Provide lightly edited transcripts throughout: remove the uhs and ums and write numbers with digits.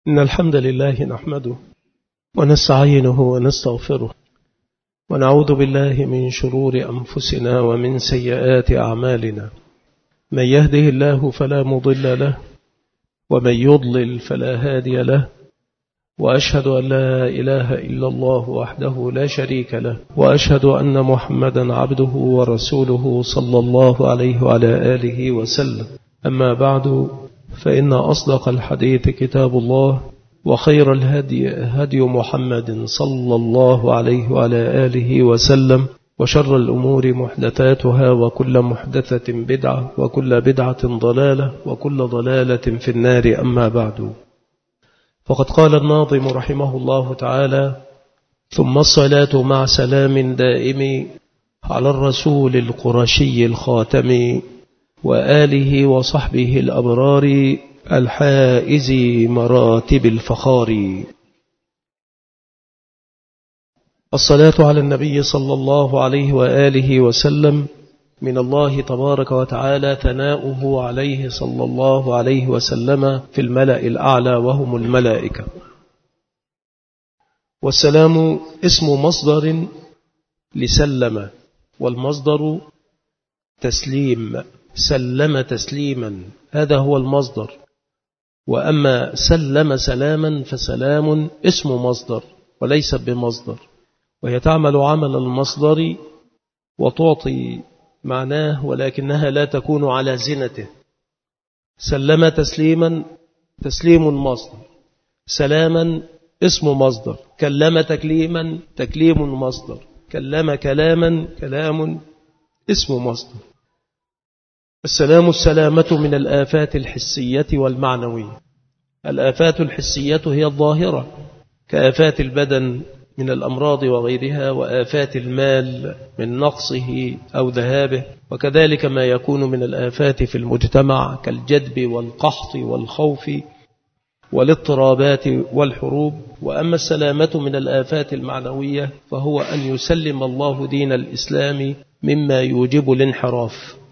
إن الحمد لله نحمده ونستعينه ونستغفره ونعوذ بالله من شرور أنفسنا ومن سيئات أعمالنا. من يهده الله فلا مضل له ومن يضلل فلا هادي له، وأشهد أن لا إله إلا الله وحده لا شريك له، وأشهد أن محمدا عبده ورسوله صلى الله عليه وعلى آله وسلم. أما بعد، فإن أصدق الحديث كتاب الله، وخير الهدي هدي محمد صلى الله عليه وعلى آله وسلم، وشر الأمور محدثاتها، وكل محدثة بدعة، وكل بدعة ضلالة، وكل ضلالة في النار. أما بعد، فقد قال الناظم رحمه الله تعالى: ثم الصلاة مع سلام دائم على الرسول القرشي الخاتم وآله وصحبه الأبرار الحائز مراتب الفخار. الصلاة على النبي صلى الله عليه وآله وسلم من الله تبارك وتعالى ثناؤه عليه صلى الله عليه وسلم في الملأ الأعلى وهم الملائكة. والسلام اسم مصدر لسلم، والمصدر تسليم، سلم تسليما، هذا هو المصدر. وأما سلم سلاما فسلام اسم مصدر وليس بمصدر، وهي تعمل عمل المصدر وتعطي معناه، ولكنها لا تكون على زنته. سلم تسليما تسليم مصدر، سلاما اسم مصدر، كلم تكليما تكليم مصدر، كلم كلاما كلام اسم مصدر. السلام السلامة من الآفات الحسية والمعنوية. الآفات الحسية هي الظاهرة كآفات البدن من الأمراض وغيرها، وآفات المال من نقصه أو ذهابه، وكذلك ما يكون من الآفات في المجتمع كالجدب والقحط والخوف والاضطرابات والحروب. وأما السلامة من الآفات المعنوية فهو أن يسلم الله دين الإسلام مما يوجب الانحراف.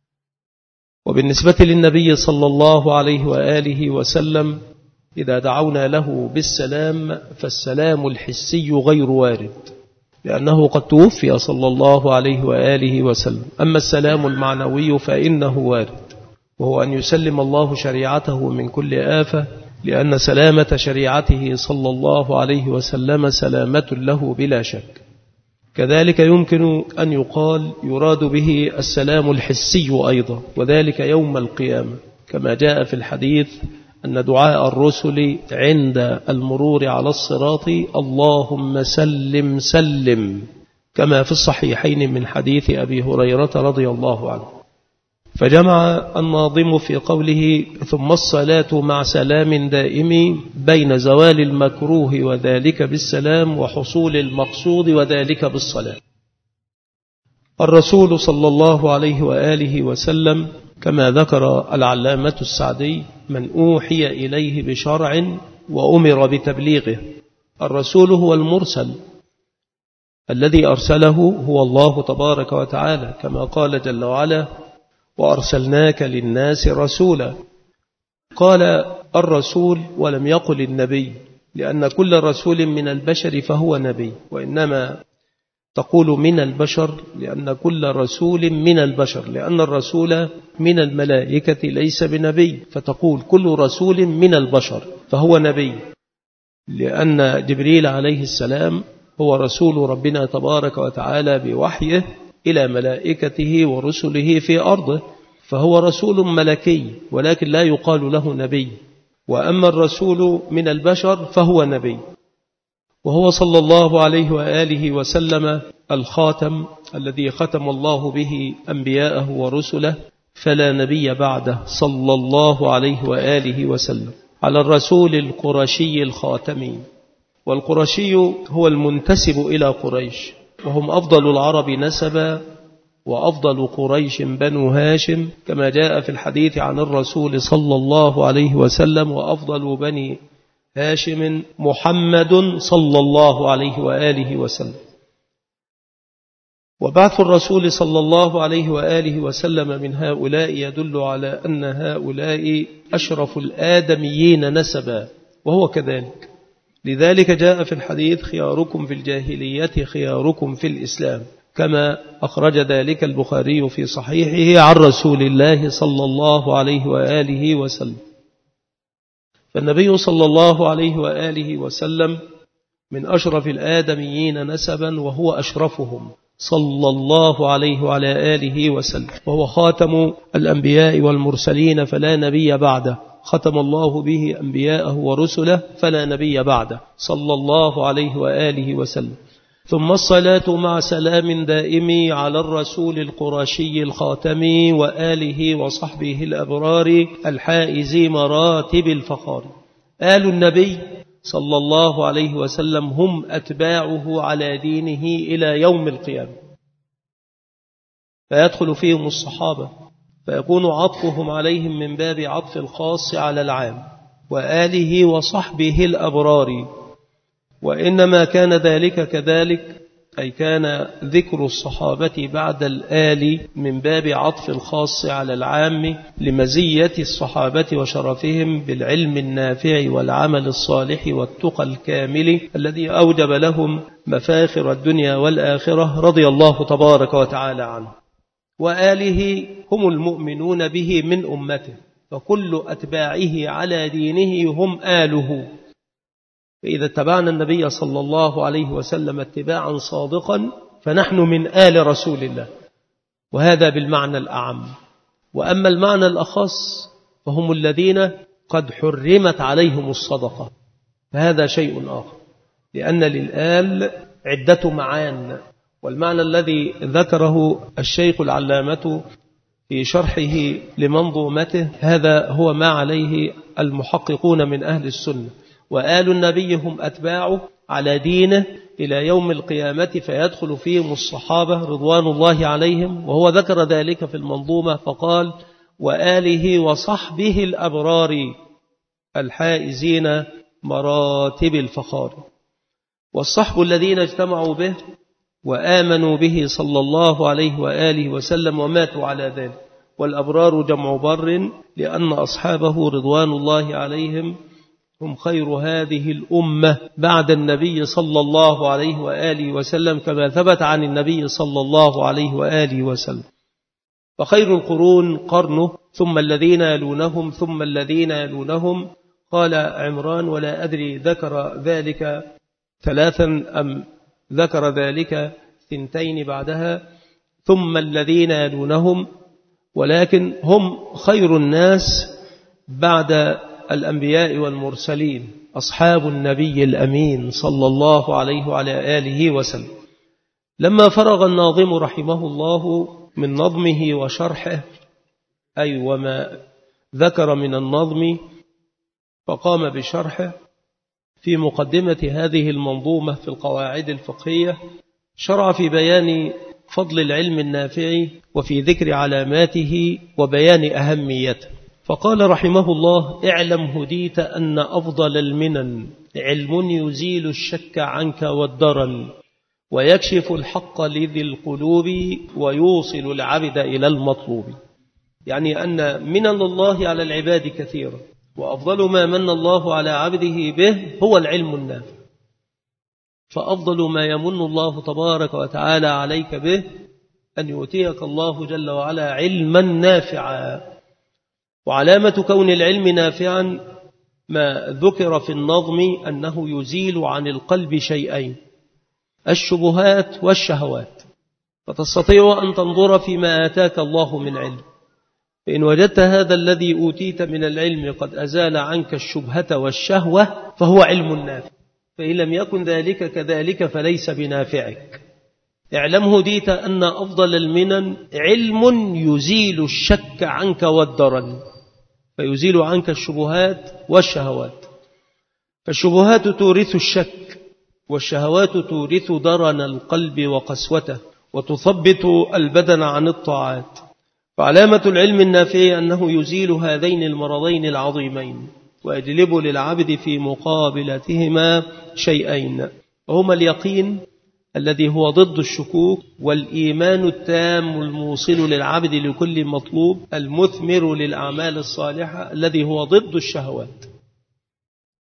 وبالنسبة للنبي صلى الله عليه وآله وسلم إذا دعونا له بالسلام فالسلام الحسي غير وارد، لأنه قد توفي صلى الله عليه وآله وسلم. أما السلام المعنوي فإنه وارد، وهو أن يسلم الله شريعته من كل آفة، لأن سلامة شريعته صلى الله عليه وسلم سلامة له بلا شك. كذلك يمكن أن يقال يراد به السلام الحسي أيضا، وذلك يوم القيامة، كما جاء في الحديث أن دعاء الرسل عند المرور على الصراط اللهم سلم سلم، كما في الصحيحين من حديث أبي هريرة رضي الله عنه. فجمع الناظم في قوله ثم الصلاة مع سلام دائم بين زوال المكروه وذلك بالسلام وحصول المقصود وذلك بالصلاة. الرسول صلى الله عليه وآله وسلم كما ذكر العلامة السعدي من أوحي إليه بشرع وأمر بتبليغه. الرسول هو المرسل، الذي أرسله هو الله تبارك وتعالى، كما قال جل وعلا وأرسلناك للناس رسولا. قال الرسول ولم يقل النبي، لأن كل رسول من البشر فهو نبي، وإنما تقول من البشر لأن كل رسول من البشر، لأن الرسول من الملائكة ليس بنبي، فتقول كل رسول من البشر فهو نبي، لأن جبريل عليه السلام هو رسول ربنا تبارك وتعالى بوحيه إلى ملائكته ورسله في أرضه، فهو رسول ملكي ولكن لا يقال له نبي. وأما الرسول من البشر فهو نبي، وهو صلى الله عليه وآله وسلم الخاتم الذي ختم الله به أنبياءه ورسله، فلا نبي بعده صلى الله عليه وآله وسلم. على الرسول القرشي الخاتم، والقرشي هو المنتسب إلى قريش، وهم أفضل العرب نسبا وأفضل قريش بنو هاشم، كما جاء في الحديث عن الرسول صلى الله عليه وسلم وأفضل بني هاشم محمد صلى الله عليه وآله وسلم. وبعث الرسول صلى الله عليه وآله وسلم من هؤلاء يدل على أن هؤلاء أشرف الآدميين نسبا، وهو كذلك. لذلك جاء في الحديث خياركم في الجاهلية خياركم في الإسلام، كما أخرج ذلك البخاري في صحيحه عن رسول الله صلى الله عليه وآله وسلم. فالنبي صلى الله عليه وآله وسلم من أشرف الآدميين نسبا، وهو أشرفهم صلى الله عليه وعلى آله وسلم، وهو خاتم الأنبياء والمرسلين فلا نبي بعده، ختم الله به أنبياءه ورسله فلا نبي بعده صلى الله عليه وآله وسلم. ثم الصلاة مع سلام دائم على الرسول القرشي الخاتم وآله وصحبه الأبرار الحائز مراتب الفخار. آل النبي صلى الله عليه وسلم هم أتباعه على دينه إلى يوم القيامة، فيدخل فيهم الصحابة، فيكون عطفهم عليهم من باب عطف الخاص على العام، وآله وصحبه الأبرار. وإنما كان ذلك كذلك، أي كان ذكر الصحابة بعد الآل من باب عطف الخاص على العام لمزية الصحابة وشرفهم بالعلم النافع والعمل الصالح والتقى الكامل الذي أوجب لهم مفاخر الدنيا والآخرة رضي الله تبارك وتعالى عنه. وآله هم المؤمنون به من أمته، فكل أتباعه على دينه هم آله. فإذا اتبعنا النبي صلى الله عليه وسلم اتباعا صادقا فنحن من آل رسول الله، وهذا بالمعنى الأعم. وأما المعنى الأخص فهم الذين قد حرمت عليهم الصدقة، فهذا شيء آخر، لأن للآل عدة معان. والمعنى الذي ذكره الشيخ العلامة في شرحه لمنظومته هذا هو ما عليه المحققون من أهل السنة. وآل النبي هم أتباعه على دينه إلى يوم القيامة، فيدخل فيهم الصحابة رضوان الله عليهم، وهو ذكر ذلك في المنظومة فقال: وآله وصحبه الأبرار الحائزين مراتب الفخار. والصحب الذين اجتمعوا به وآمنوا به صلى الله عليه وآله وسلم وماتوا على ذلك. والأبرار جمع بر، لأن أصحابه رضوان الله عليهم هم خير هذه الأمة بعد النبي صلى الله عليه وآله وسلم، كما ثبت عن النبي صلى الله عليه وآله وسلم. فخير القرون قرنه، ثم الذين يلونهم، ثم الذين يلونهم. قال عمران: ولا أدري ذكر ذلك ثلاثا أم ذكر ذلك ثنتين بعدها، ثم الذين يلونهم، ولكن هم خير الناس بعد الأنبياء والمرسلين أصحاب النبي الأمين صلى الله عليه وعلى آله وسلم. لما فرغ الناظم رحمه الله من نظمه وشرحه، أي وما ذكر من النظم، فقام بشرحه في مقدمة هذه المنظومة في القواعد الفقهية، شرع في بيان فضل العلم النافع وفي ذكر علاماته وبيان أهميته. فقال رحمه الله: اعلم هديت أن أفضل المنن علم يزيل الشك عنك والدرن، ويكشف الحق لذي القلوب ويوصل العبد إلى المطلوب. يعني أن منن الله على العباد كثيرا، وأفضل ما من الله على عبده به هو العلم النافع. فأفضل ما يمن الله تبارك وتعالى عليك به أن يؤتيك الله جل وعلا علما نافعا. وعلامة كون العلم نافعا ما ذكر في النظم أنه يزيل عن القلب شيئين: الشبهات والشهوات. فتستطيع أن تنظر فيما آتاك الله من علم، فإن وجدت هذا الذي أوتيت من العلم قد أزال عنك الشبهة والشهوة فهو علم نافع، فإن لم يكن ذلك كذلك فليس بنافعك. اعلم هديت أن أفضل المنن علم يزيل الشك عنك والدرن، فيزيل عنك الشبهات والشهوات. فالشبهات تورث الشك، والشهوات تورث درن القلب وقسوته، وتثبت البدن عن الطاعات. فعلامة العلم النافع أنه يزيل هذين المرضين العظيمين، ويجلب للعبد في مقابلتهما شيئين، وهما اليقين الذي هو ضد الشكوك، والإيمان التام الموصل للعبد لكل مطلوب المثمر للأعمال الصالحة الذي هو ضد الشهوات.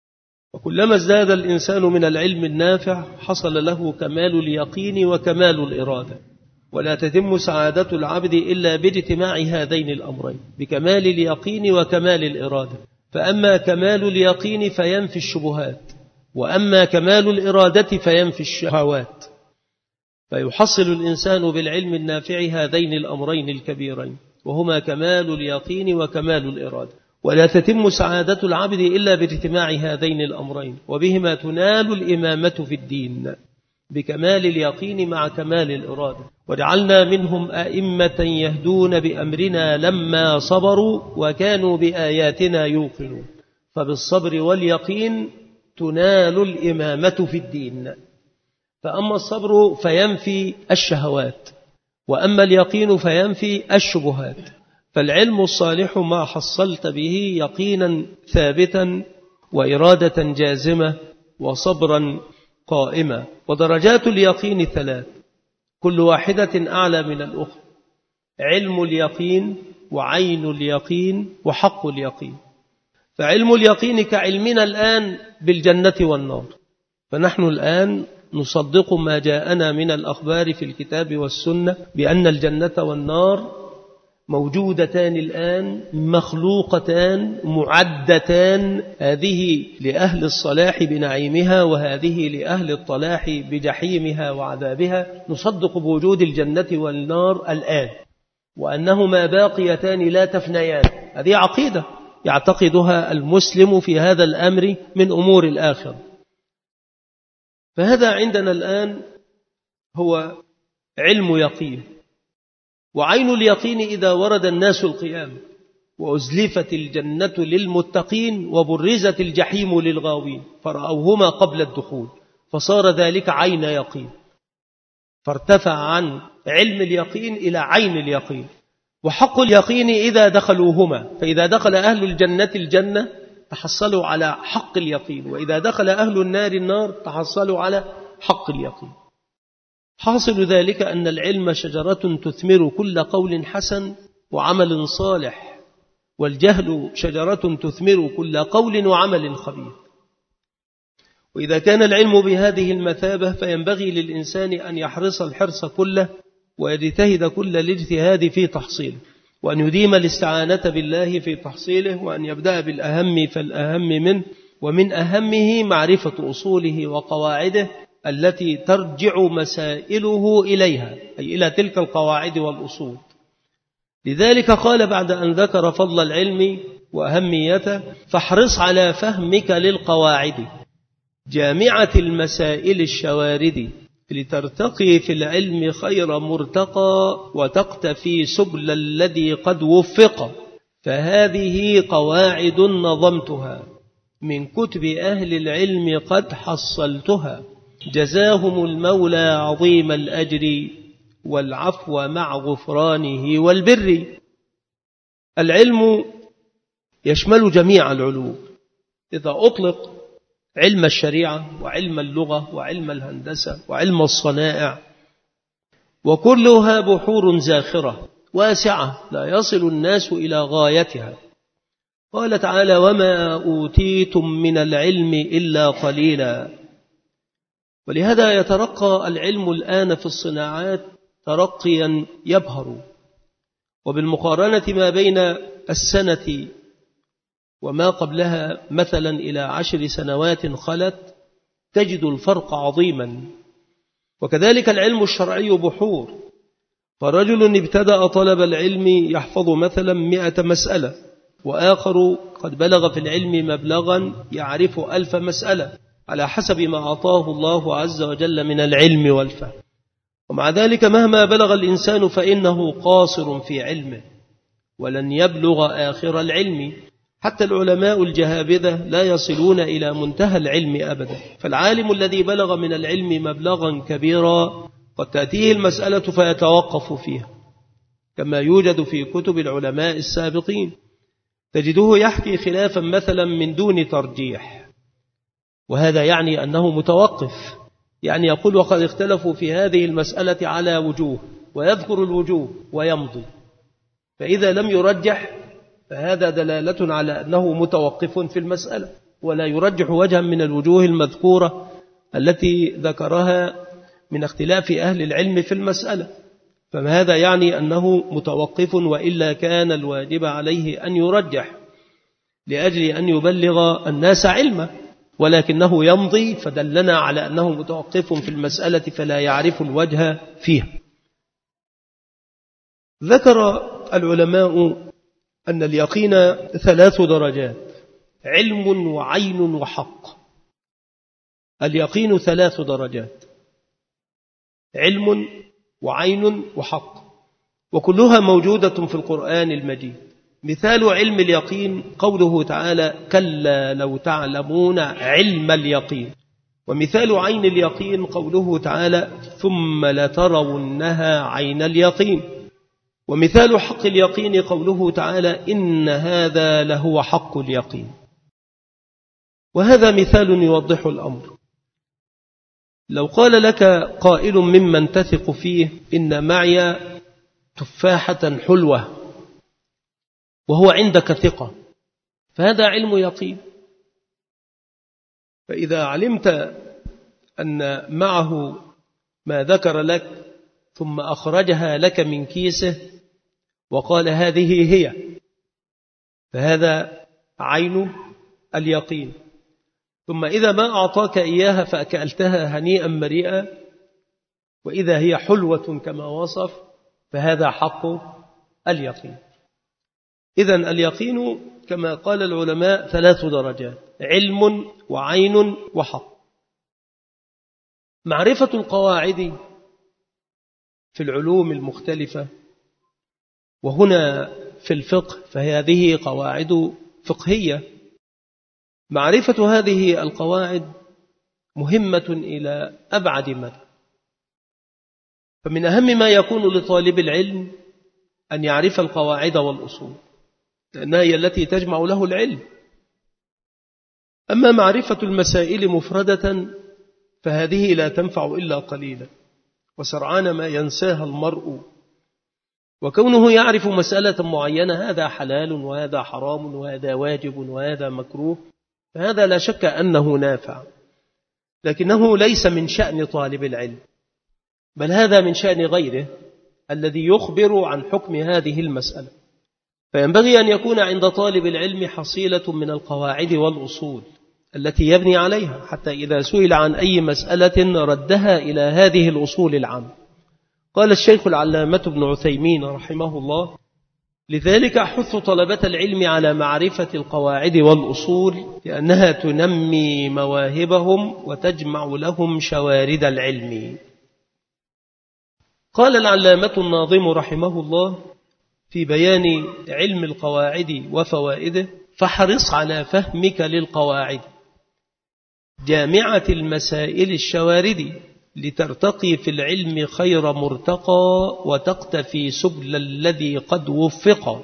وكلما ازداد الإنسان من العلم النافع حصل له كمال اليقين وكمال الإرادة. ولا تتم سعادة العبد إلا باجتماع هذين الأمرين، بكمال اليقين وكمال الإرادة. فأما كمال اليقين فينفي الشبهات، وأما كمال الإرادة فينفي الشهوات. فيحصل الإنسان بالعلم النافع هذين الأمرين الكبيرين، وهما كمال اليقين وكمال الإرادة. ولا تتم سعادة العبد إلا باجتماع هذين الأمرين، وبهما تنال الإمامة في الدين، بكمال اليقين مع كمال الإرادة. وجعلنا منهم أئمة يهدون بأمرنا لما صبروا وكانوا بآياتنا يوقنون. فبالصبر واليقين تنال الإمامة في الدين. فأما الصبر فينفي الشهوات، وأما اليقين فينفي الشبهات. فالعلم الصالح ما حصلت به يقينا ثابتا وإرادة جازمة وصبرا قائمة. ودرجات اليقين 3، كل واحدة أعلى من الأخرى: علم اليقين وعين اليقين وحق اليقين. فعلم اليقين كعلمنا الآن بالجنة والنار، فنحن الآن نصدق ما جاءنا من الأخبار في الكتاب والسنة بأن الجنة والنار موجودتان الآن، مخلوقتان معدتان، هذه لأهل الصلاح بنعيمها وهذه لأهل الطلاح بجحيمها وعذابها. نصدق بوجود الجنة والنار الآن، وأنهما باقيتان لا تفنيان. هذه عقيدة يعتقدها المسلم في هذا الأمر من أمور الآخرة. فهذا عندنا الآن هو علم يقين. وعين اليقين إذا ورد الناس القيامة وأزلفت الجنة للمتقين وبرزت الجحيم للغاوين فرأوهما قبل الدخول، فصار ذلك عين يقين، فارتفع عن علم اليقين إلى عين اليقين. وحق اليقين إذا دخلوهما، فإذا دخل أهل الجنة الجنة تحصلوا على حق اليقين، وإذا دخل أهل النار النار تحصلوا على حق اليقين. حاصل ذلك أن العلم شجرة تثمر كل قول حسن وعمل صالح، والجهل شجرة تثمر كل قول وعمل خبيث. وإذا كان العلم بهذه المثابة فينبغي للإنسان أن يحرص الحرص كله ويجتهد كل الاجتهاد في تحصيله، وأن يديم الاستعانة بالله في تحصيله، وأن يبدأ بالأهم فالأهم منه، ومن أهمه معرفة أصوله وقواعده التي ترجع مسائله إليها، أي إلى تلك القواعد والأصول. لذلك قال بعد أن ذكر فضل العلم وأهميته: فاحرص على فهمك للقواعد جامعة المسائل الشوارد، لترتقي في العلم خير مرتقى وتقتفي سبل الذي قد وفق. فهذه قواعد نظمتها من كتب أهل العلم قد حصلتها، جزاهم المولى عظيم الأجر والعفو مع غفرانه والبر. العلم يشمل جميع العلوم. إذا أطلق علم الشريعة وعلم اللغة وعلم الهندسة وعلم الصنائع، وكلها بحور زاخرة واسعة لا يصل الناس إلى غايتها. قال تعالى: وما أوتيتم من العلم إلا قليلا. ولهذا يترقى العلم الآن في الصناعات ترقيا يبهر، وبالمقارنة ما بين السنة وما قبلها مثلا إلى 10 سنوات خلت تجد الفرق عظيما. وكذلك العلم الشرعي بحور، فرجل ابتدأ طلب العلم يحفظ مثلا 100 مسألة، وآخر قد بلغ في العلم مبلغا يعرف 1000 مسألة، على حسب ما أعطاه الله عز وجل من العلم والفهم. ومع ذلك مهما بلغ الإنسان فإنه قاصر في علمه ولن يبلغ آخر العلم. حتى العلماء الجهابذة لا يصلون إلى منتهى العلم أبدا. فالعالم الذي بلغ من العلم مبلغا كبيرا قد تأتيه المسألة فيتوقف فيها، كما يوجد في كتب العلماء السابقين، تجده يحكي خلافا مثلا من دون ترجيح، وهذا يعني أنه متوقف، يعني يقول: وقد اختلفوا في هذه المسألة على وجوه، ويذكر الوجوه ويمضي. فإذا لم يرجح فهذا دلالة على أنه متوقف في المسألة. ولا يرجح وجها من الوجوه المذكورة التي ذكرها من اختلاف أهل العلم في المسألة، فهذا يعني أنه متوقف، وإلا كان الواجب عليه أن يرجح لأجل أن يبلغ الناس علمه، ولكنه يمضي فدلنا على أنه متوقف في المسألة فلا يعرف الوجه فيها. ذكر العلماء أن اليقين 3 درجات: علم وعين وحق. اليقين 3 درجات: علم وعين وحق، وكلها موجودة في القرآن المجيد. مثال علم اليقين قوله تعالى: كلا لو تعلمون علم اليقين. ومثال عين اليقين قوله تعالى: ثم لترونها عين اليقين. ومثال حق اليقين قوله تعالى: إن هذا لهو حق اليقين. وهذا مثال يوضح الأمر. لو قال لك قائل ممن تثق فيه: إن معي تفاحة حلوة، وهو عندك ثقة، فهذا علم يقين. فإذا علمت أن معه ما ذكر لك ثم أخرجها لك من كيسه وقال هذه هي، فهذا عين اليقين. ثم إذا ما أعطاك إياها فأكلتها هنيئا مريئا وإذا هي حلوة كما وصف، فهذا حق اليقين. إذن اليقين كما قال العلماء 3 درجات: علم وعين وحق. معرفة القواعد في العلوم المختلفة، وهنا في الفقه فهذه قواعد فقهية. معرفة هذه القواعد مهمة إلى أبعد مدى، فمن أهم ما يكون لطالب العلم أن يعرف القواعد والأصول، لأنها هي التي تجمع له العلم. أما معرفة المسائل مفردة فهذه لا تنفع إلا قليلا، وسرعان ما ينساها المرء. وكونه يعرف مسألة معينة، هذا حلال وهذا حرام وهذا واجب وهذا مكروه، فهذا لا شك أنه نافع، لكنه ليس من شأن طالب العلم، بل هذا من شأن غيره الذي يخبر عن حكم هذه المسألة. فينبغي أن يكون عند طالب العلم حصيلة من القواعد والأصول التي يبني عليها، حتى إذا سئل عن أي مسألة ردها إلى هذه الأصول العامة. قال الشيخ العلامة ابن عثيمين رحمه الله: لذلك أحث طلبة العلم على معرفة القواعد والأصول، لأنها تنمي مواهبهم وتجمع لهم شوارد العلم. قال العلامة الناظم رحمه الله في بيان علم القواعد وفوائده: فاحرص على فهمك للقواعد جامعة المسائل الشوارد، لترتقي في العلم خير مرتقى وتقتفي سبل الذي قد وفق.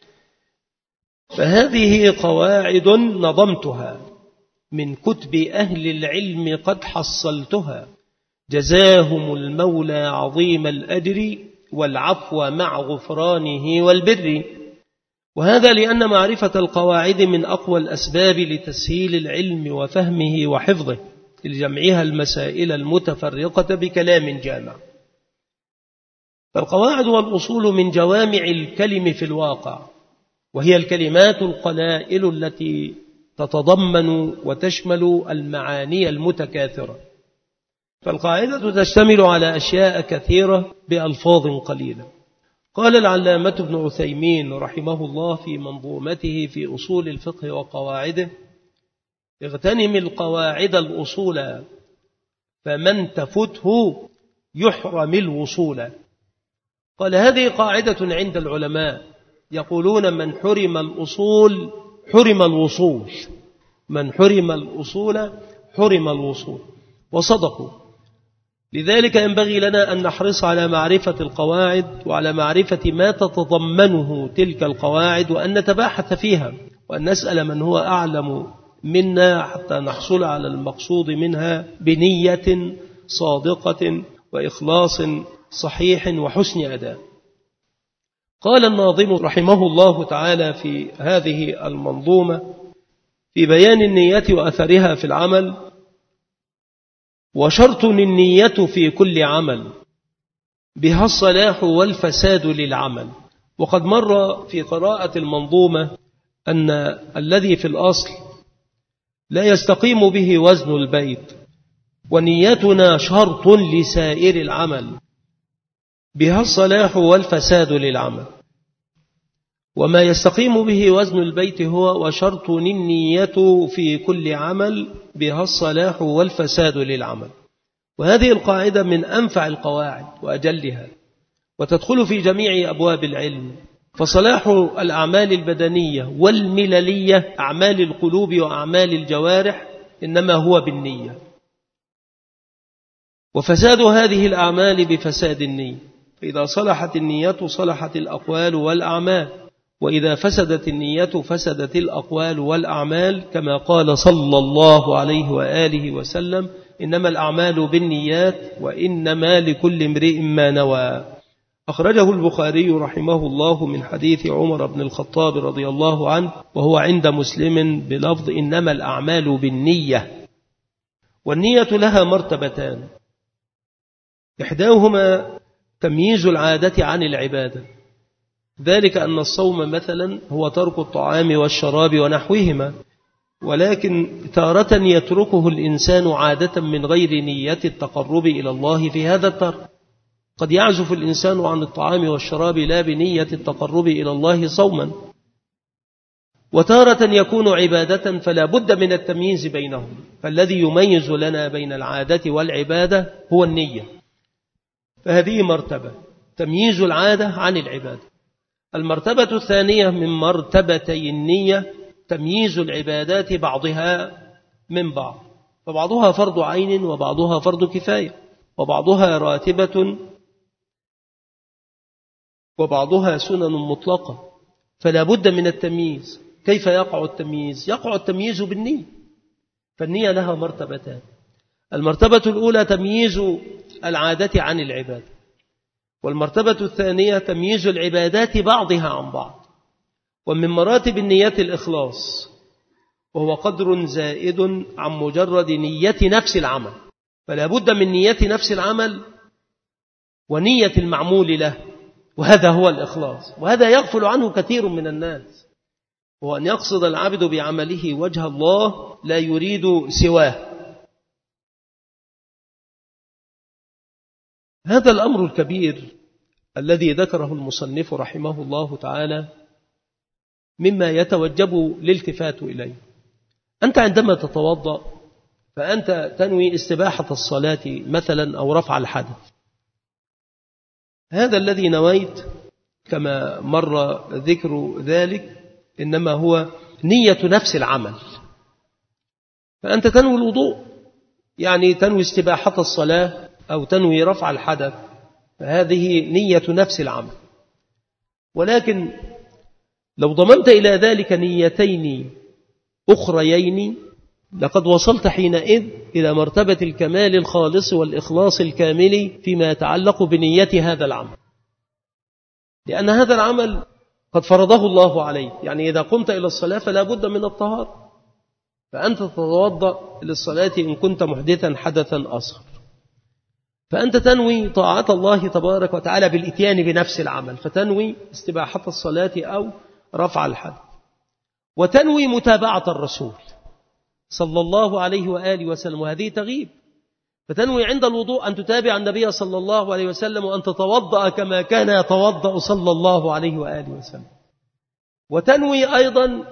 فهذه قواعد نظمتها من كتب أهل العلم قد حصلتها، جزاهم المولى عظيم الأجر والعفو مع غفرانه والبر. وهذا لأن معرفة القواعد من أقوى الأسباب لتسهيل العلم وفهمه وحفظه، لجمعها المسائل المتفرقة بكلام جامع. فالقواعد والأصول من جوامع الكلم في الواقع، وهي الكلمات القلائل التي تتضمن وتشمل المعاني المتكاثرة. فالقاعدة تشتمل على أشياء كثيرة بألفاظ قليلة. قال العلامة ابن عثيمين رحمه الله في منظومته في أصول الفقه وقواعده: اغتنم القواعد الأصول، فمن تفته يحرم الوصول. قال هذه قاعدة عند العلماء، يقولون من حرم الأصول حرم الوصول، من حرم الأصول حرم الوصول، وصدقوا. لذلك ينبغي لنا أن نحرص على معرفة القواعد وعلى معرفة ما تتضمنه تلك القواعد، وأن نتباحث فيها، وأن نسأل من هو أعلم منا حتى نحصل على المقصود منها بنية صادقة وإخلاص صحيح وحسن أداء. قال الناظم رحمه الله تعالى في هذه المنظومة: في بيان النية وأثرها في العمل. وشرط النية في كل عمل بها الصلاح والفساد للعمل. وقد مر في قراءة المنظومة أن الذي في الأصل لا يستقيم به وزن البيت، ونيتنا شرط لسائر العمل بها الصلاح والفساد للعمل. وما يستقيم به وزن البيت هو وشرط النية في كل عمل بها الصلاح والفساد للعمل. وهذه القاعدة من أنفع القواعد وأجلها، وتدخل في جميع أبواب العلم. فصلاح الأعمال البدنية والمللية، أعمال القلوب وأعمال الجوارح، إنما هو بالنية، وفساد هذه الأعمال بفساد النية. فإذا صلحت النية صلحت الأقوال والأعمال، وإذا فسدت النية فسدت الأقوال والأعمال، كما قال صلى الله عليه وآله وسلم: إنما الأعمال بالنيات وإنما لكل امرئ ما نوى. أخرجه البخاري رحمه الله من حديث عمر بن الخطاب رضي الله عنه، وهو عند مسلم بلفظ: إنما الأعمال بالنية. والنية لها مرتبتان، إحداهما تمييز العادة عن العبادة، ذلك أن الصوم مثلا هو ترك الطعام والشراب ونحوهما، ولكن تارة يتركه الإنسان عادة من غير نية التقرب إلى الله في هذا الترك. قد يعزف الإنسان عن الطعام والشراب لا بنية التقرب إلى الله صوما، وتارة يكون عبادة فلا بد من التمييز بينهم. فالذي يميز لنا بين العادة والعبادة هو النية. فهذه مرتبة، تمييز العادة عن العبادة. المرتبة الثانية من مرتبتي النية تمييز العبادات بعضها من بعض، فبعضها فرض عين وبعضها فرض كفاية، وبعضها راتبة وبعضها سنن مطلقة، فلا بد من التمييز. كيف يقع التمييز؟ يقع التمييز بالنية. فالنية لها مرتبتان، المرتبة الأولى تمييز العادة عن العبادة، والمرتبة الثانية تمييز العبادات بعضها عن بعض. ومن مراتب النية الإخلاص، وهو قدر زائد عن مجرد نية نفس العمل. فلا بد من نية نفس العمل ونية المعمول له، وهذا هو الإخلاص. وهذا يغفل عنه كثير من الناس، هو أن يقصد العبد بعمله وجه الله لا يريد سواه. هذا الأمر الكبير الذي ذكره المصنف رحمه الله تعالى مما يتوجب الالتفات إليه. أنت عندما تتوضأ فأنت تنوي استباحة الصلاة مثلا أو رفع الحدث. هذا الذي نويت كما مر ذكر ذلك إنما هو نية نفس العمل. فأنت تنوي الوضوء، يعني تنوي استباحة الصلاة أو تنوي رفع الحدث، فهذه نية نفس العمل. ولكن لو ضممت إلى ذلك نيتين أخريين لقد وصلت حينئذ إلى مرتبة الكمال الخالص والإخلاص الكامل فيما يتعلق بنية هذا العمل، لأن هذا العمل قد فرضه الله عليك. يعني إذا قمت إلى الصلاة فلا بد من الطهارة، فأنت تتوضأ للصلاة إن كنت محدثا حدثا أصغر، فأنت تنوي طاعة الله تبارك وتعالى بالإتيان بنفس العمل، فتنوي استباحة الصلاة أو رفع الحدث، وتنوي متابعة الرسول صلى الله عليه وآله وسلم، وهذه تغيب. فتنوي عند الوضوء أن تتابع النبي صلى الله عليه وسلم وأن تتوضأ كما كان يتوضأ صلى الله عليه وآله وسلم، وتنوي أيضا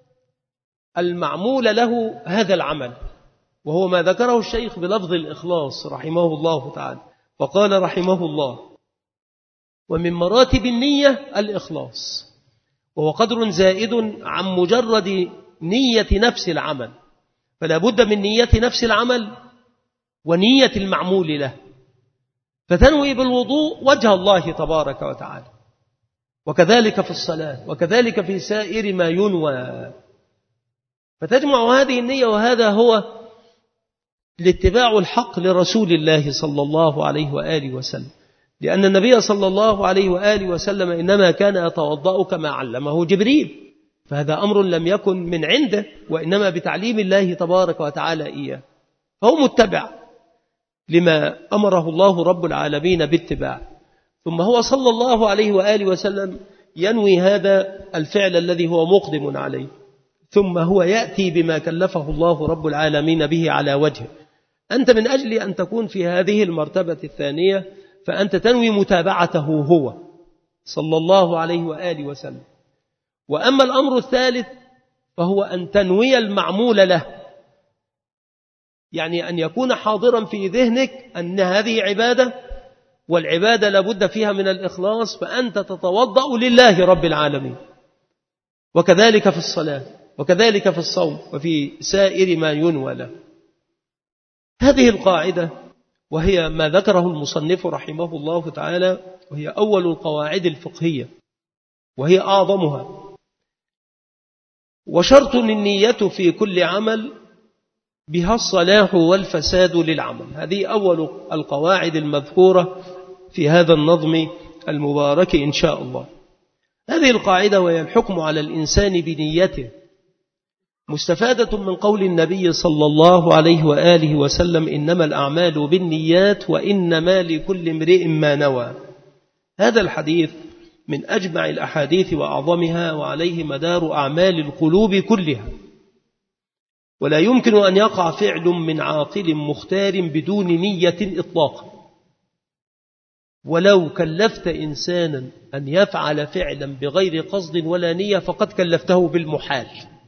المعمول له هذا العمل، وهو ما ذكره الشيخ بلفظ الإخلاص رحمه الله تعالى. فقال رحمه الله: ومن مراتب النية الإخلاص، وهو قدر زائد عن مجرد نية نفس العمل. فلا بد من نية نفس العمل ونية المعمول له. فتنوي بالوضوء وجه الله تبارك وتعالى، وكذلك في الصلاة، وكذلك في سائر ما ينوى. فتجمع هذه النية، وهذا هو الاتباع الحق لرسول الله صلى الله عليه وآله وسلم، لأن النبي صلى الله عليه وآله وسلم إنما كان يتوضأ كما علمه جبريل. فهذا أمر لم يكن من عنده، وإنما بتعليم الله تبارك وتعالى إياه، فهو متبع لما أمره الله رب العالمين باتباع. ثم هو صلى الله عليه وآله وسلم ينوي هذا الفعل الذي هو مقدم عليه، ثم هو يأتي بما كلفه الله رب العالمين به على وجهه. أنت من أجل أن تكون في هذه المرتبة الثانية فأنت تنوي متابعته هو صلى الله عليه وآله وسلم. وأما الأمر الثالث فهو أن تنوي المعمول له، يعني أن يكون حاضرا في ذهنك أن هذه عبادة، والعبادة لابد فيها من الإخلاص، فأنت تتوضأ لله رب العالمين، وكذلك في الصلاة، وكذلك في الصوم، وفي سائر ما ينوى له. هذه القاعدة وهي ما ذكره المصنف رحمه الله تعالى، وهي أول القواعد الفقهية وهي أعظمها. وشرط النية في كل عمل بها الصلاح والفساد للعمل. هذه أول القواعد المذكورة في هذا النظم المبارك إن شاء الله. هذه القاعدة وهي الحكم على الإنسان بنيته، مستفادة من قول النبي صلى الله عليه وآله وسلم: إنما الأعمال بالنيات وإنما لكل امرئ ما نوى. هذا الحديث من أجمع الأحاديث وأعظمها، وعليه مدار أعمال القلوب كلها، ولا يمكن أن يقع فعل من عاقل مختار بدون نية إطلاقا. ولو كلفت إنسانا أن يفعل فعلا بغير قصد ولا نية فقد كلفته بالمحال.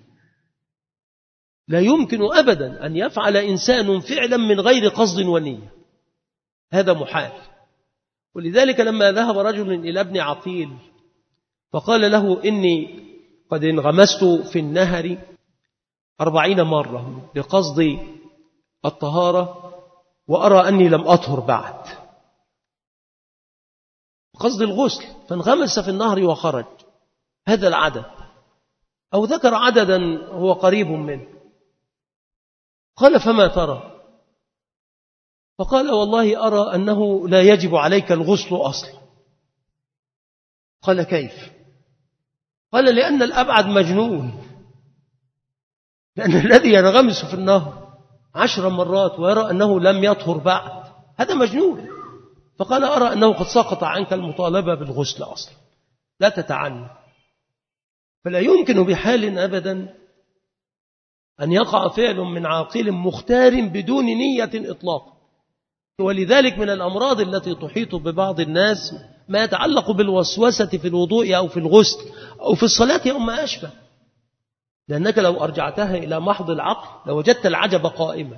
لا يمكن أبدا أن يفعل إنسان فعلا من غير قصد ونية، هذا محال. ولذلك لما ذهب رجل إلى ابن عقيل فقال له: إني قد انغمست في النهر 40 مرة بقصد الطهارة وأرى أني لم أطهر بعد، بقصد الغسل، فانغمس في النهر وخرج. هذا العدد، أو ذكر عددا هو قريب منه. قال: فما ترى؟ فقال: والله أرى أنه لا يجب عليك الغسل أصلا. قال: كيف؟ قال: لأن الأبعد مجنون، لأن الذي ينغمس في النهر 10 مرات ويرى أنه لم يطهر بعد هذا مجنون. فقال: أرى أنه قد سقط عنك المطالبة بالغسل أصلا، لا تتعني. فلا يمكن بحال أبدا أن يقع فعل من عاقل مختار بدون نية إطلاقا. ولذلك من الأمراض التي تحيط ببعض الناس ما يتعلق بالوسوسة في الوضوء أو في الغسل أو في الصلاة أو ما أشبه، لأنك لو أرجعتها إلى محض العقل لوجدت العجب قائمة.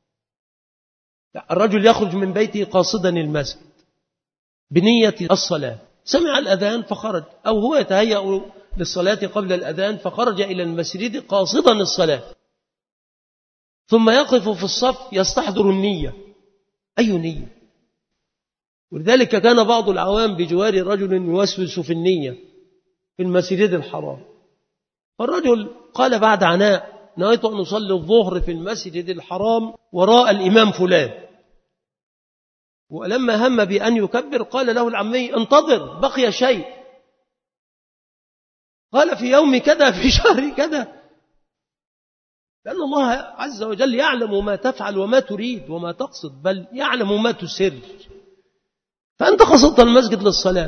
الرجل يخرج من بيته قاصدا المسجد بنية الصلاة، سمع الأذان فخرج، أو هو يتهيأ للصلاة قبل الأذان فخرج إلى المسجد قاصدا الصلاة، ثم يقف في الصف يستحضر النية. أي نية؟ ولذلك كان بعض العوام بجوار رجل يوسوس في النية في المسجد الحرام، فالرجل قال بعد عناء: نويت أن أصلي الظهر في المسجد الحرام وراء الإمام فلان. ولما هم بأن يكبر قال له العمي: انتظر، بقي شيء. قال: في يوم كذا في شهر كذا، لأن الله عز وجل يعلم ما تفعل وما تريد وما تقصد، بل يعلم ما تسر. فأنت قصدت المسجد للصلاة،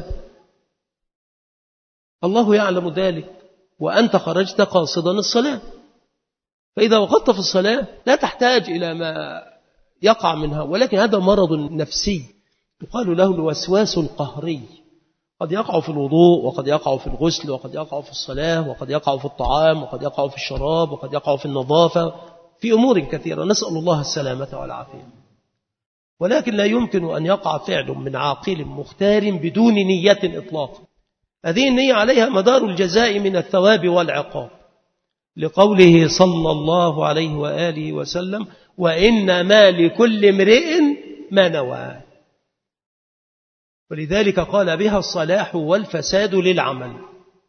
الله يعلم ذلك، وأنت خرجت قاصدا الصلاة. فإذا وقفت في الصلاة لا تحتاج إلى ما يقع منها، ولكن هذا مرض نفسي يقال له الوسواس القهري، قد يقع في الوضوء، وقد يقع في الغسل، وقد يقع في الصلاة، وقد يقع في الطعام، وقد يقع في الشراب، وقد يقع في النظافة، في أمور كثيرة، نسأل الله السلامة والعافية. ولكن لا يمكن أن يقع فعل من عاقل مختار بدون نية إطلاقا. هذه النية عليها مدار الجزاء من الثواب والعقاب، لقوله صلى الله عليه وآله وسلم: وإنما لكل امرئ ما نوى. ولذلك قال بها الصلاح والفساد للعمل.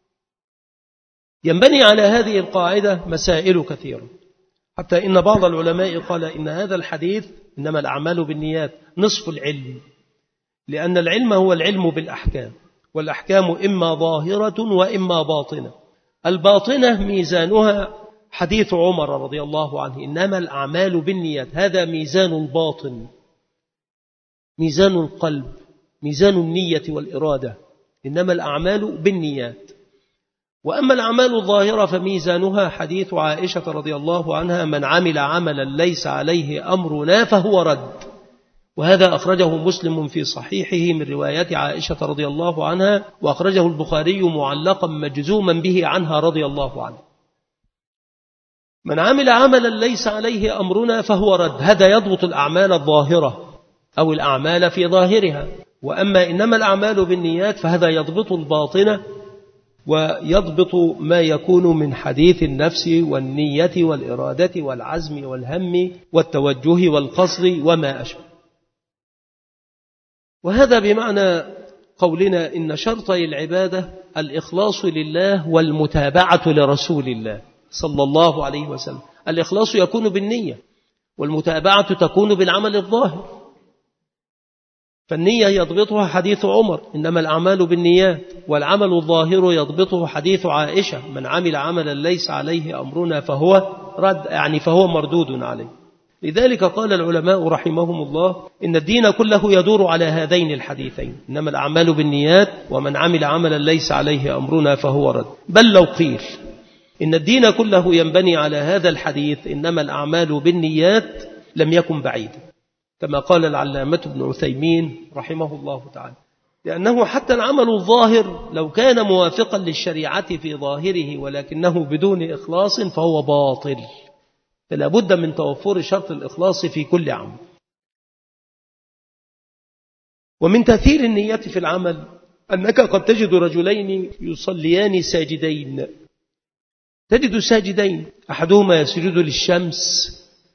ينبني على هذه القاعدة مسائل كثيرة، حتى إن بعض العلماء قال إن هذا الحديث إنما الأعمال بالنيات نصف العلم، لأن العلم هو العلم بالأحكام، والأحكام إما ظاهرة وإما باطنة، الباطنة ميزانها حديث عمر رضي الله عنه: إنما الأعمال بالنيات. هذا ميزان الباطن، ميزان القلب، ميزان النية والإرادة. إنما الأعمال بالنيات. وأما الأعمال الظاهرة فميزانها حديث عائشة رضي الله عنها: من عمل عملا ليس عليه أمرنا فهو رد. وهذا أخرجه مسلم في صحيحه من رواية عائشة رضي الله عنها، وأخرجه البخاري معلقا مجزوما به عنها رضي الله عنها. من عمل عملا ليس عليه أمرنا فهو رد. هذا يضبط الأعمال الظاهرة أو الأعمال في ظاهرها. وأما إنما الأعمال بالنيات فهذا يضبط الباطنة ويضبط ما يكون من حديث النفس والنية والإرادة والعزم والهم والتوجه والقصد وما أشبه. وهذا بمعنى قولنا إن شرطي العبادة الإخلاص لله والمتابعة لرسول الله صلى الله عليه وسلم. الإخلاص يكون بالنية، والمتابعة تكون بالعمل الظاهر. فالنية يضبطها حديث عمر: إنما الأعمال بالنيات. والعمل الظاهر يضبطه حديث عائشة: من عمل عملا ليس عليه أمرنا فهو رد، يعني فهو مردود عليه. لذلك قال العلماء رحمهم الله إن الدين كله يدور على هذين الحديثين: إنما الأعمال بالنيات، ومن عمل عملا ليس عليه أمرنا فهو رد. بل لو قيل إن الدين كله ينبني على هذا الحديث إنما الأعمال بالنيات لم يكن بعيدا، كما قال العلامة ابن عثيمين رحمه الله تعالى، لأنه حتى العمل الظاهر لو كان موافقا للشريعة في ظاهره ولكنه بدون إخلاص فهو باطل. فلا بد من توفر شرط الإخلاص في كل عمل. ومن تأثير النية في العمل أنك قد تجد رجلين يصليان ساجدين، تجد ساجدين أحدهما يسجد للشمس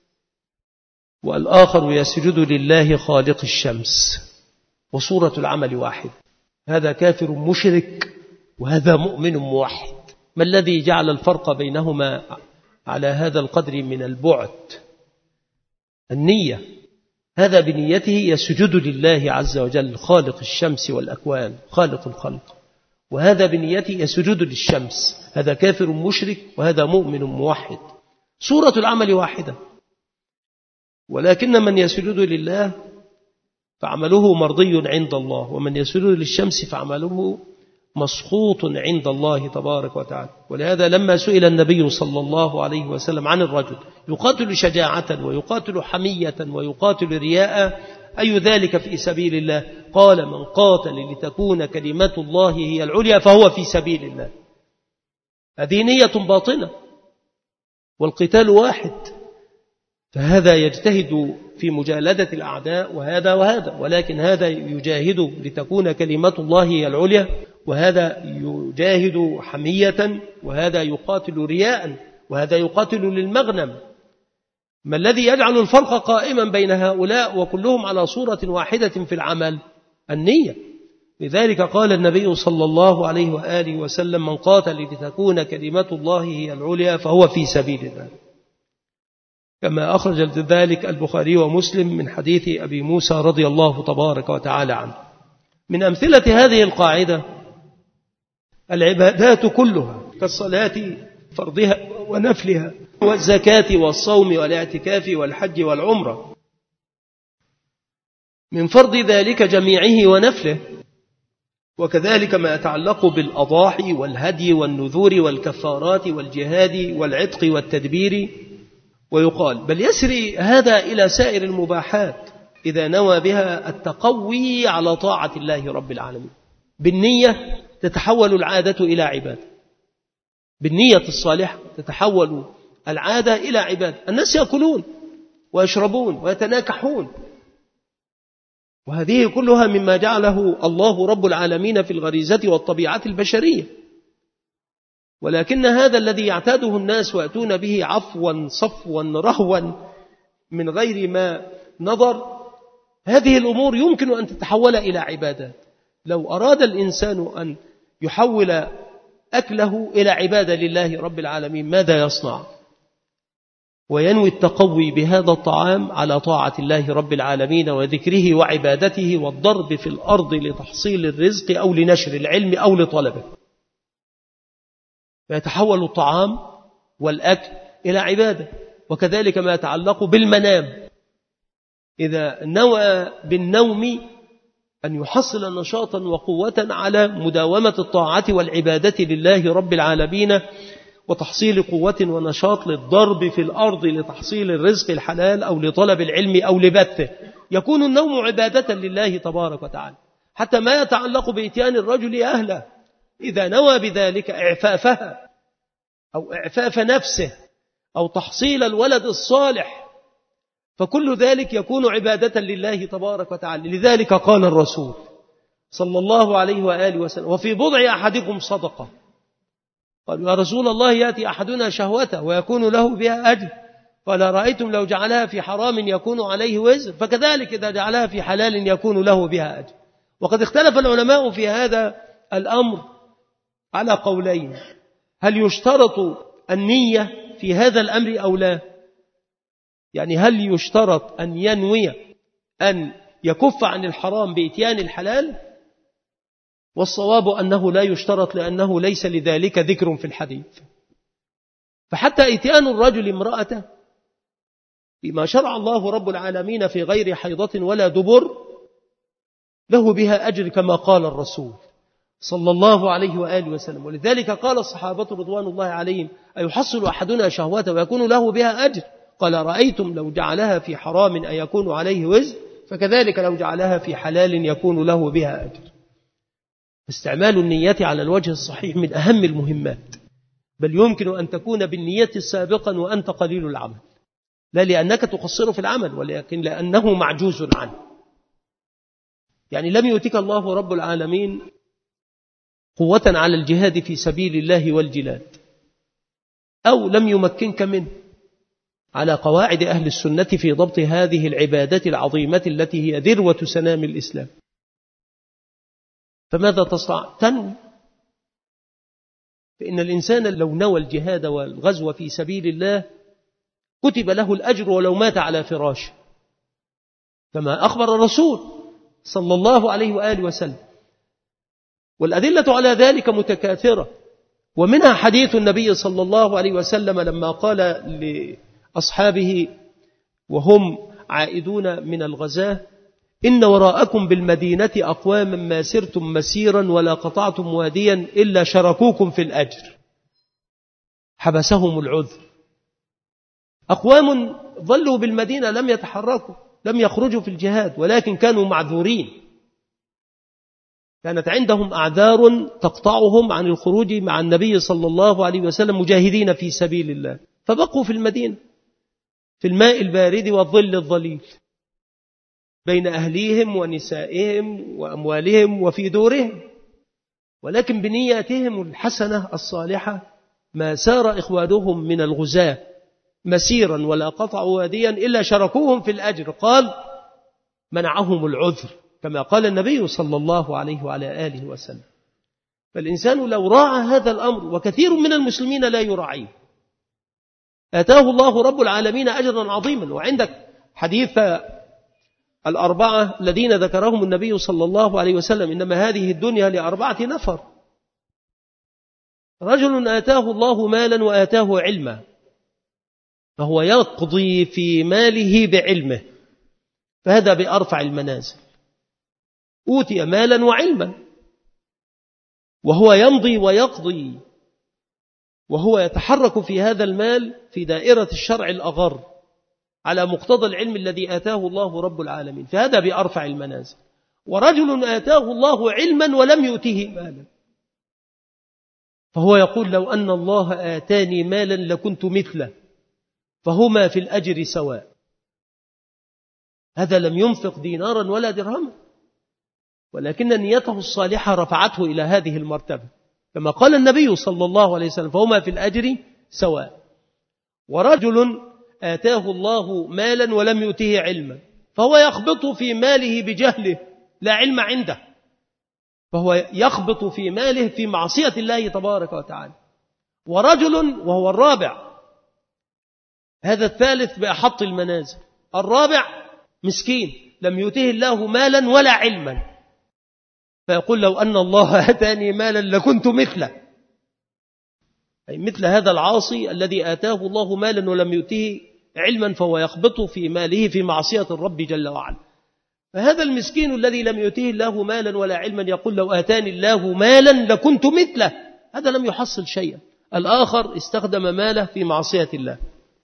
والآخر يسجد لله خالق الشمس، وصورة العمل واحد. هذا كافر مشرك وهذا مؤمن موحد. ما الذي جعل الفرق بينهما على هذا القدر من البعد؟ النية. هذا بنيته يسجد لله عز وجل خالق الشمس والأكوان، خالق الخلق، وهذا بنيته يسجد للشمس. هذا كافر مشرك وهذا مؤمن موحد. صورة العمل واحدة، ولكن من يسجد لله فعمله مرضي عند الله، ومن يسجد للشمس فعمله مسخوط عند الله تبارك وتعالى. ولهذا لما سئل النبي صلى الله عليه وسلم عن الرجل يقاتل شجاعة ويقاتل حمية ويقاتل رياء أي ذلك في سبيل الله؟ قال: من قاتل لتكون كلمة الله هي العليا فهو في سبيل الله. هذه نية باطنة، والقتال واحد. فهذا يجتهد في مجالدة الأعداء وهذا، ولكن هذا يجاهد لتكون كلمة الله هي العليا، وهذا يجاهد حمية، وهذا يقاتل رياء، وهذا يقاتل للمغنم. ما الذي يجعل الفرق قائما بين هؤلاء وكلهم على صورة واحدة في العمل؟ النية. لذلك قال النبي صلى الله عليه وآله وسلم: من قاتل لتكون كلمة الله هي العليا فهو في سبيل الله، كما أخرج ذلك البخاري ومسلم من حديث أبي موسى رضي الله تبارك وتعالى عنه. من أمثلة هذه القاعدة العبادات كلها كالصلاة فرضها ونفلها، والزكاة والصوم والاعتكاف والحج والعمرة، من فرض ذلك جميعه ونفله، وكذلك ما يتعلق بالأضاحي والهدي والنذور والكفارات والجهاد والعتق والتدبير. ويقال بل يسري هذا إلى سائر المباحات إذا نوى بها التقوي على طاعة الله رب العالمين. بالنية تتحول العادة إلى عبادة، بالنية الصالحة تتحول العادة إلى عبادة. الناس يأكلون ويشربون ويتناكحون، وهذه كلها مما جعله الله رب العالمين في الغريزة والطبيعة البشرية. ولكن هذا الذي يعتاده الناس ويأتون به عفوا صفوا رهوا من غير ما نظر، هذه الأمور يمكن أن تتحول إلى عبادات. لو أراد الإنسان أن يحول أكله إلى عبادة لله رب العالمين ماذا يصنع؟ وينوي التقوي بهذا الطعام على طاعة الله رب العالمين وذكره وعبادته والضرب في الأرض لتحصيل الرزق أو لنشر العلم أو لطلبه. فيتحول الطعام والأكل إلى عبادة. وكذلك ما يتعلق بالمنام، إذا نوى بالنوم أن يحصل نشاطا وقوة على مداومة الطاعة والعبادة لله رب العالمين، وتحصيل قوة ونشاط للضرب في الأرض لتحصيل الرزق الحلال أو لطلب العلم أو لبثه، يكون النوم عبادة لله تبارك وتعالى. حتى ما يتعلق بإتيان الرجل أهله، إذا نوى بذلك إعفافها أو إعفاف نفسه أو تحصيل الولد الصالح، فكل ذلك يكون عبادة لله تبارك وتعالى. لذلك قال الرسول صلى الله عليه وآله وسلم: وفي بضع أحدكم صدقة. قالوا: يا رسول الله، يأتي أحدنا شهوته ويكون له بها أجر. قال: رأيتم لو جعلها في حرام يكون عليه وزر، فكذلك إذا جعلها في حلال يكون له بها أجر. وقد اختلف العلماء في هذا الأمر على قولين: هل يشترط النية في هذا الأمر أو لا؟ يعني هل يشترط أن ينوي أن يكف عن الحرام بإتيان الحلال؟ والصواب أنه لا يشترط، لأنه ليس لذلك ذكر في الحديث. فحتى إتيان الرجل امرأته بما شرع الله رب العالمين في غير حيضة ولا دبر له بها أجر، كما قال الرسول صلى الله عليه وآله وسلم. ولذلك قال الصحابة رضوان الله عليهم: أيحصل أحدنا شهوته ويكون له بها أجر؟ قال: رأيتم لو جعلها في حرام أيكون عليه وزر؟ فكذلك لو جعلها في حلال يكون له بها أجر. استعمال النية على الوجه الصحيح من أهم المهمات، بل يمكن أن تكون بالنية سابقا وأنت قليل العمل، لا لأنك تقصر في العمل، ولكن لأنه معجوز عنه. يعني لم يؤتك الله رب العالمين قوة على الجهاد في سبيل الله والجلاد، أو لم يمكنك منه على قواعد أهل السنة في ضبط هذه العبادة العظيمة التي هي ذروة سنام الإسلام. فماذا تصنع؟ تنوي. فإن الإنسان لو نوى الجهاد والغزو في سبيل الله كتب له الأجر ولو مات على فراشه، كما أخبر الرسول صلى الله عليه وآله وسلم. والأدلة على ذلك متكاثرة، ومنها حديث النبي صلى الله عليه وسلم لما قال لأصحابه وهم عائدون من الغزاة: إن وراءكم بالمدينة أقواما ما سرتم مسيرا ولا قطعتم واديا إلا شركوكم في الأجر. حبسهم العذر. أقوام ظلوا بالمدينة لم يتحركوا، لم يخرجوا في الجهاد، ولكن كانوا معذورين، كانت عندهم أعذار تقطعهم عن الخروج مع النبي صلى الله عليه وسلم مجاهدين في سبيل الله، فبقوا في المدينة في الماء البارد والظل الظليل بين أهليهم ونسائهم وأموالهم وفي دورهم، ولكن بنياتهم الحسنة الصالحة ما سار إخوانهم من الغزاة مسيرا ولا قطعوا واديا إلا شركوهم في الأجر. قال: منعهم العذر، كما قال النبي صلى الله عليه وعلى آله وسلم. فالإنسان لو راعى هذا الأمر، وكثير من المسلمين لا يراعيه، آتاه الله رب العالمين أجرا عظيما. وعندك حديث الأربعة الذين ذكرهم النبي صلى الله عليه وسلم: إنما هذه الدنيا لأربعة نفر: رجل آتاه الله مالا وآتاه علما، فهو يقضي في ماله بعلمه، فهذا بأرفع المنازل. أوتي مالا وعلما وهو يمضي ويقضي، وهو يتحرك في هذا المال في دائرة الشرع الأغر على مقتضى العلم الذي آتاه الله رب العالمين، فهذا بأرفع المنازل. ورجل آتاه الله علما ولم يؤته مالا، فهو يقول: لو أن الله آتاني مالا لكنت مثله، فهما في الأجر سواء. هذا لم ينفق دينارا ولا درهما، ولكن نيته الصالحة رفعته إلى هذه المرتبة، كما قال النبي صلى الله عليه وسلم: فهما في الأجر سواء. ورجل آتاه الله مالا ولم يؤته علما، فهو يخبط في ماله بجهله لا علم عنده، فهو يخبط في ماله في معصية الله تبارك وتعالى. ورجل، وهو الرابع، هذا الثالث بأحط المنازل، الرابع مسكين لم يؤته الله مالا ولا علما، فيقول: لو أن الله أتاني مالا لكنت مثله. أي مثل هذا العاصي الذي آتاه الله مالا ولم يؤته علما فهو يخبطه في ماله في معصية الرب جل وعلا. فهذا المسكين الذي لم يؤته الله مالا ولا علما يقول لو آتاني الله مالا لكنت مثله، هذا لم يحصل شيئا. الآخر استخدم ماله في معصية الله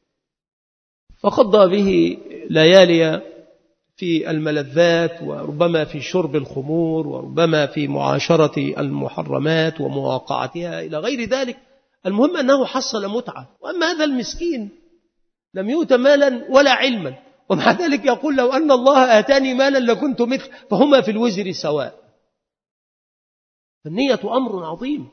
فقضى به ليالي في الملذات، وربما في شرب الخمور، وربما في معاشرة المحرمات ومواقعتها إلى غير ذلك. المهم أنه حصل متعة. وأما هذا المسكين لم يؤت مالا ولا علما، ومع ذلك يقول لو أن الله آتاني مالا لكنت مثل، فهما في الوزر سواء. فالنية أمر عظيم.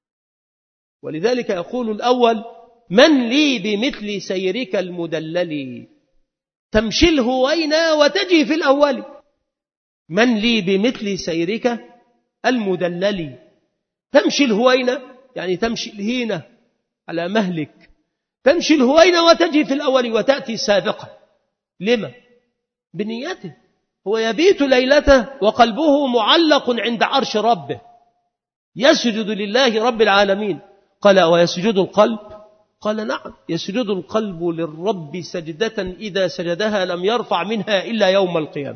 ولذلك يقول الأول من لي بمثل سيرك المدلل تمشي الهوينا وتجي في الأول. من لي بمثل سيرك المدلل تمشي الهوينا يعني تمشي الهينة على مهلك، تمشي الهوينا وتجي في الأول وتأتي سابقة. لما؟ بنيته. هو يبيت ليلته وقلبه معلق عند عرش ربه يسجد لله رب العالمين. قال ويسجد القلب؟ قال نعم، يسجد القلب للرب سجدة إذا سجدها لم يرفع منها إلا يوم القيامة،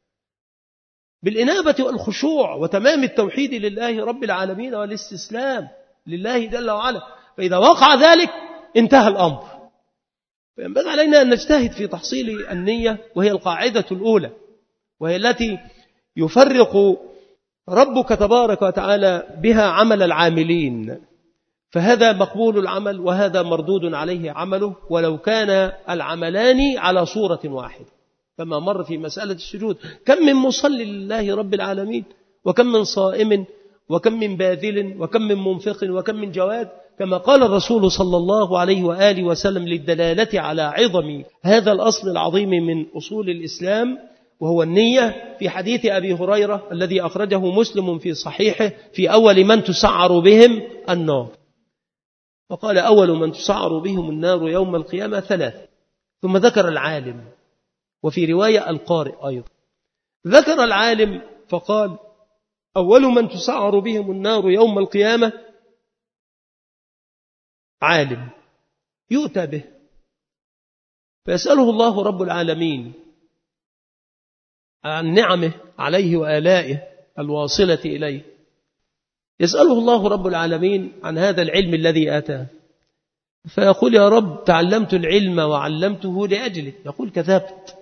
بالإنابة والخشوع وتمام التوحيد لله رب العالمين والاستسلام لله جل وعلا. فإذا وقع ذلك انتهى الأمر. فينبغي علينا أن نجتهد في تحصيل النية، وهي القاعدة الأولى، وهي التي يفرق ربك تبارك وتعالى بها عمل العاملين. فهذا مقبول العمل وهذا مردود عليه عمله ولو كان العملان على صورة واحدة، كما مر في مسألة السجود. كم من مصلي لله رب العالمين، وكم من صائم، وكم من باذل، وكم من منفق، وكم من جواد، كما قال الرسول صلى الله عليه وآله وسلم للدلالة على عظم هذا الأصل العظيم من أصول الإسلام، وهو النية، في حديث أبي هريرة الذي أخرجه مسلم في صحيحه في أول من تسعر بهم النار. وقال أول من تسعر بهم النار يوم القيامة 3، ثم ذكر العالم، وفي رواية القارئ أيضا. ذكر العالم فقال أول من تسعر بهم النار يوم القيامة عالم يؤتى به فيسأله الله رب العالمين عن نعمه عليه وآلائه الواصلة إليه. يسأله الله رب العالمين عن هذا العلم الذي آتاه، فيقول يا رب تعلمت العلم وعلمته لأجلك. يقول كذبت،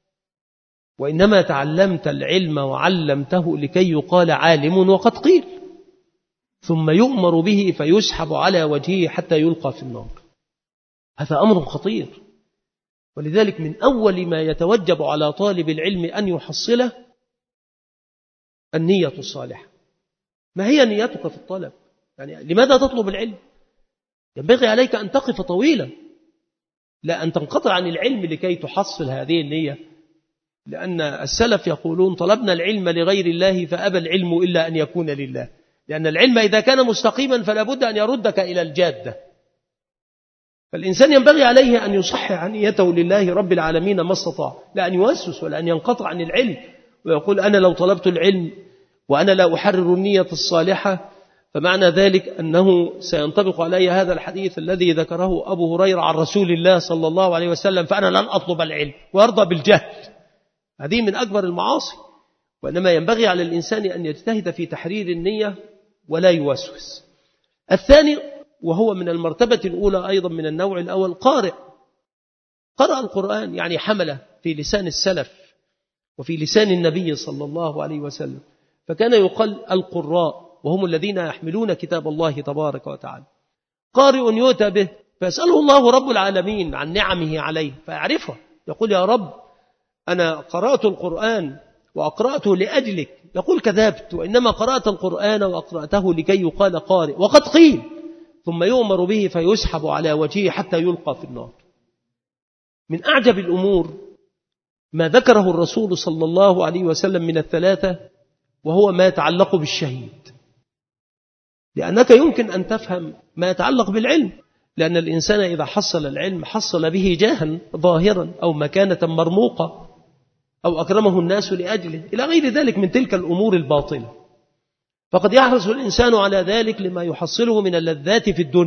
وإنما تعلمت العلم وعلمته لكي يقال عالم وقد قيل. ثم يؤمر به فيسحب على وجهه حتى يلقى في النار. هذا أمر خطير. ولذلك من أول ما يتوجب على طالب العلم أن يحصله النية الصالحة. ما هي نيتك في الطلب؟ يعني لماذا تطلب العلم؟ ينبغي عليك أن تقف طويلا، لا أن تنقطع عن العلم لكي تحصل هذه النية. لأن السلف يقولون طلبنا العلم لغير الله فأبى العلم إلا أن يكون لله، لأن العلم إذا كان مستقيما فلا بد أن يردك إلى الجادة. فالإنسان ينبغي عليه أن يصحح نيته لله رب العالمين ما استطاع، لا أن يوسوس ولا أن ينقطع عن العلم ويقول أنا لو طلبت العلم وأنا لا أحرر النية الصالحة فمعنى ذلك أنه سينطبق علي هذا الحديث الذي ذكره أبو هريرة عن رسول الله صلى الله عليه وسلم، فأنا لن أطلب العلم ويرضى بالجهل. هذه من أكبر المعاصي. وإنما ينبغي على الإنسان أن يجتهد في تحرير النية ولا يوسوس. الثاني، وهو من المرتبة الأولى أيضا من النوع الأول، قرأ القرآن، يعني حمله في لسان السلف وفي لسان النبي صلى الله عليه وسلم. فكان يقال القراء، وهم الذين يحملون كتاب الله تبارك وتعالى. قارئ يؤتى به فيسأله الله رب العالمين عن نعمه عليه فيعرفه، يقول يا رب أنا قرأت القرآن وأقرأته لأجلك. يقول كذبت، وإنما قرأت القرآن وأقرأته لكي يقال قارئ وقد قيل. ثم يؤمر به فيسحب على وجهه حتى يلقى في النار. من أعجب الأمور ما ذكره الرسول صلى الله عليه وسلم من الثلاثة، وهو ما يتعلق بالشهيد. لأنك يمكن أن تفهم ما يتعلق بالعلم، لأن الإنسان إذا حصل العلم حصل به جاها ظاهرا أو مكانة مرموقة أو أكرمه الناس لأجله إلى غير ذلك من تلك الأمور الباطلة. فقد يحرص الإنسان على ذلك لما يحصله من اللذات في الدنيا،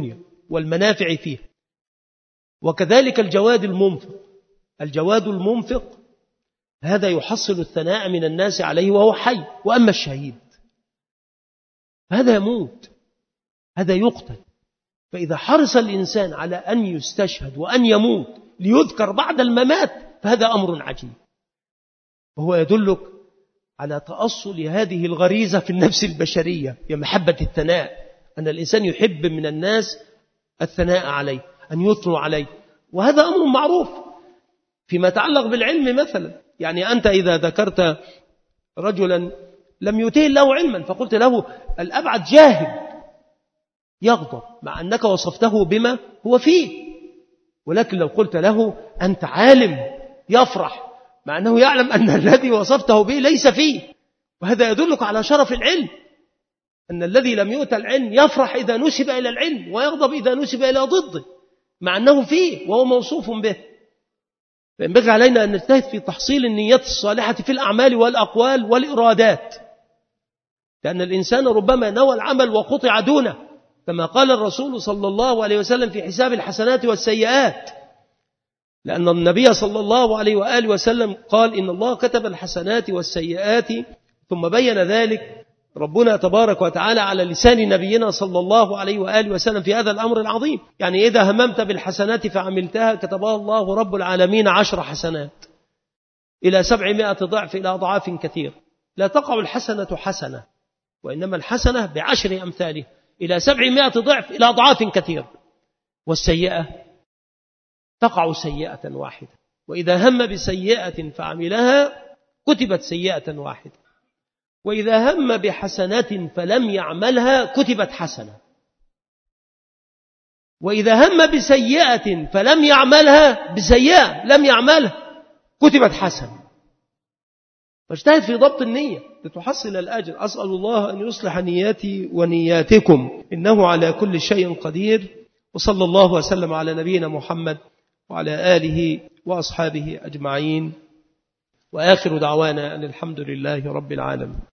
والمنافع فيه. وكذلك الجواد المنفق، الجواد المنفق هذا يحصل الثناء من الناس عليه وهو حي. وأما الشهيد هذا يموت، هذا يقتل. فإذا حرص الإنسان على أن يستشهد وأن يموت ليذكر بعد الممات فهذا أمر عجيب، وهو يدلك على تأصل هذه الغريزة في النفس البشرية، هي محبة الثناء، أن الإنسان يحب من الناس الثناء عليه، أن يثنوا عليه. وهذا أمر معروف فيما يتعلق بالعلم مثلا. يعني أنت إذا ذكرت رجلا لم يتيه له علما فقلت له الأبعد جاهل يغضب مع أنك وصفته بما هو فيه، ولكن لو قلت له أنت عالم يفرح مع أنه يعلم أن الذي وصفته به ليس فيه. وهذا يدلك على شرف العلم، أن الذي لم يؤتى العلم يفرح إذا نسب إلى العلم ويغضب إذا نسب إلى ضده مع أنه فيه وهو موصوف به. فينبغي علينا أن نجتهد في تحصيل النيات الصالحة في الأعمال والأقوال والإرادات، لأن الإنسان ربما نوى العمل وقطع دونه، كما قال الرسول صلى الله عليه وسلم في حساب الحسنات والسيئات، لأن النبي صلى الله عليه وآله وسلم قال إن الله كتب الحسنات والسيئات، ثم بين ذلك ربنا تبارك وتعالى على لسان نبينا صلى الله عليه وآله وسلم في هذا الأمر العظيم. يعني إذا هممت بالحسنات فعملتها كتبها الله رب العالمين 10 حسنات إلى 700 ضعف إلى أضعاف كثير. لا تقع الحسنة حسنة، وإنما الحسنة ب10 أمثاله إلى 700 ضعف إلى أضعاف كثير. والسيئة تقع سيئة واحدة، وإذا هم بسيئة فعملها كتبت سيئة واحدة، وإذا هم بحسنة فلم يعملها كتبت حسنة، وإذا هم بسيئة فلم يعملها بسيئة لم يعملها كتبت حسنة. فاجتهد في ضبط النية لتحصل الأجر. أسأل الله أن يصلح نياتي ونياتكم، إنه على كل شيء قدير. وصلى الله وسلم على نبينا محمد وعلى آله وأصحابه أجمعين، وآخر دعوانا أن الحمد لله رب العالمين.